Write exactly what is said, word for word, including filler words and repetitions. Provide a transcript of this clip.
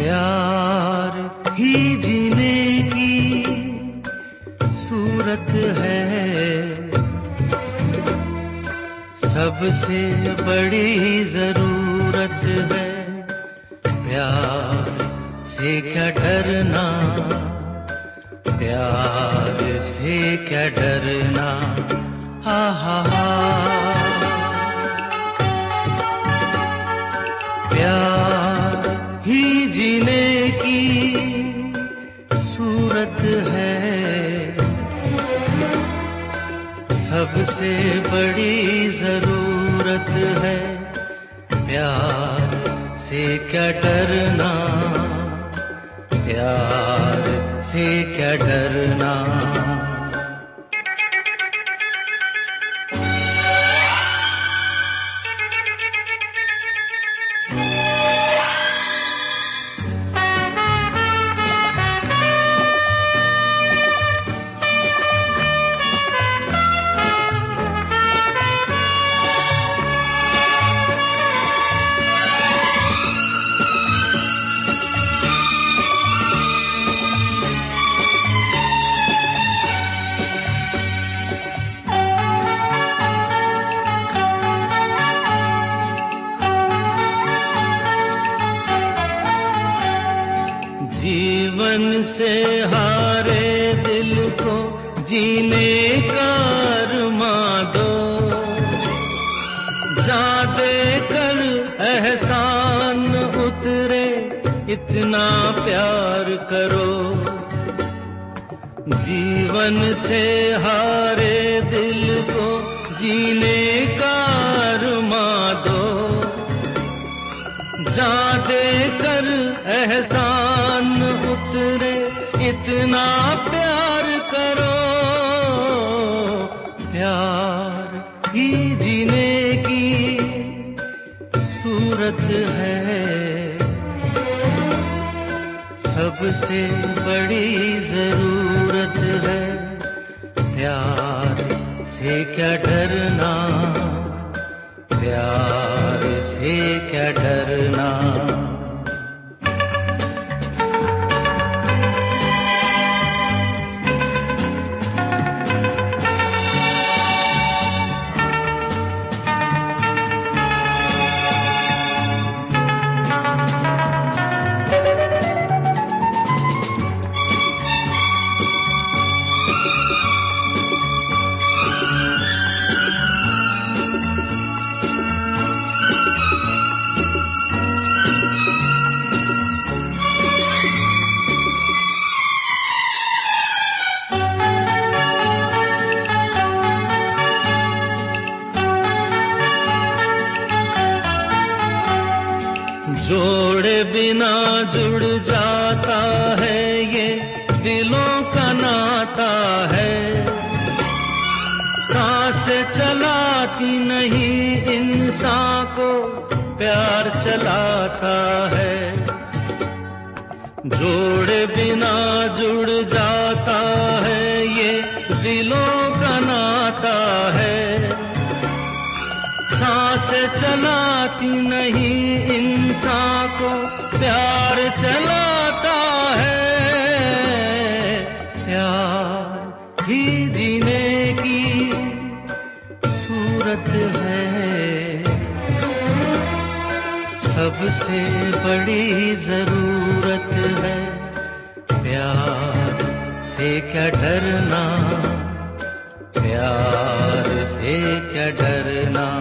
प्यार ही जीने की सूरत है, सबसे बड़ी जरूरत है। प्यार से क्या डरना, प्यार से क्या डरना, हा हा हा। प्यार ही जीने की सूरत है, सबसे बड़ी जरूरत है। प्यार से क्या डरना, प्यार से क्या डरना। जीवन से हारे दिल को जीने का अरमां दो, जा दे कर एहसान उतरे इतना प्यार करो। जीवन से हारे दिल को जीने का अरमां दो, जा दे कर एहसान उतरे इतना प्यार करो। प्यार ही जीने की सूरत है, सबसे बड़ी जरूरत है। प्यार से क्या डरना, प्यार से क्या डरना। जोड़े बिना जुड़ जाता है, ये दिलों का नाता है। सांस चलाती नहीं इंसान को प्यार चलाता है। जोड़े बिना जुड़ जाता है, ये दिलों का नाता है। सांस चलाती नहीं इंसान को प्यार चलाता है। प्यार ही जीने की सूरत है, सबसे बड़ी जरूरत है। प्यार से क्या डरना, प्यार से क्या डरना।